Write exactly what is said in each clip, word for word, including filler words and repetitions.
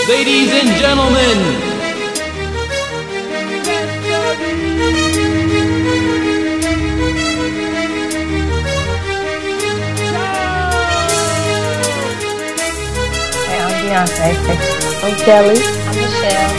Ladies and gentlemen, hey, I'm Beyonce. I'm Kelly. I'm Michelle.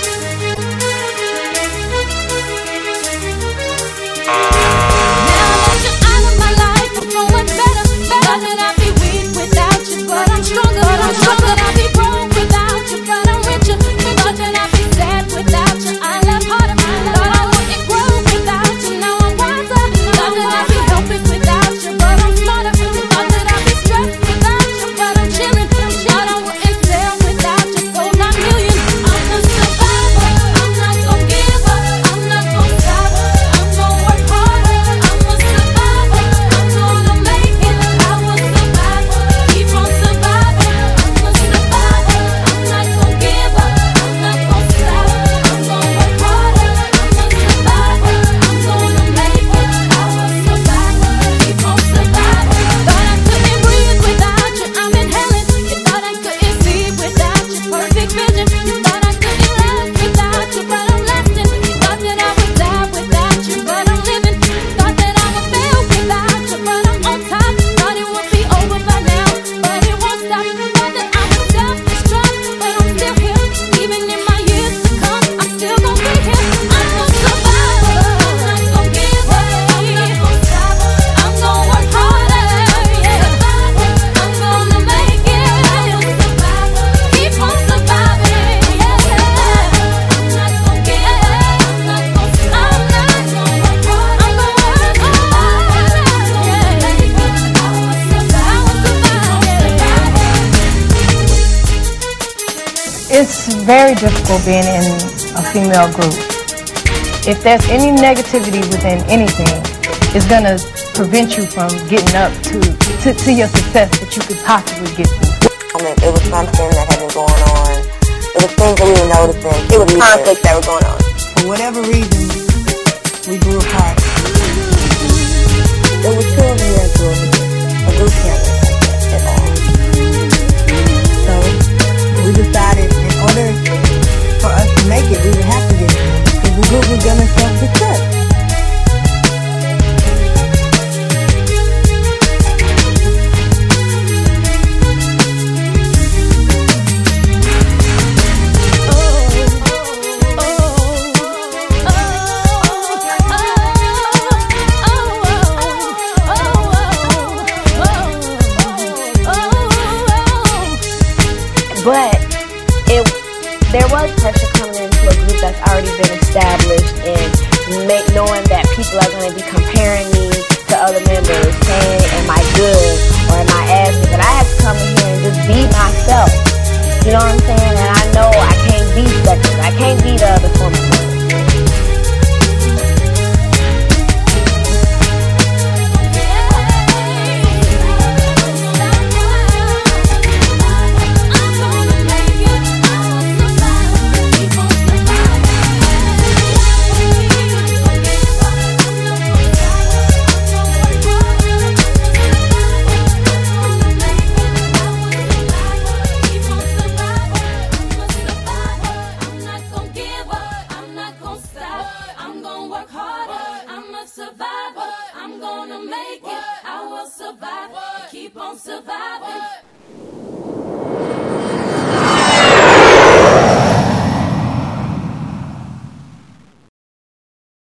It's very difficult being in a female group. If there's any negativity within anything, it's going to prevent you from getting up to, to, to your success that you could possibly get to. I mean, it was something that had been going on. It was things that we were noticing. It was conflicts that were going on. For whatever reason, we grew apart. There were two of me that grew a group together at all. So we decided in order for us to make it, we would have to get it. Because the group was going to self-destruct. But it, there was pressure coming into a group that's already been established, and make, knowing that people are going to be comparing me to other members, saying, am I good or am I as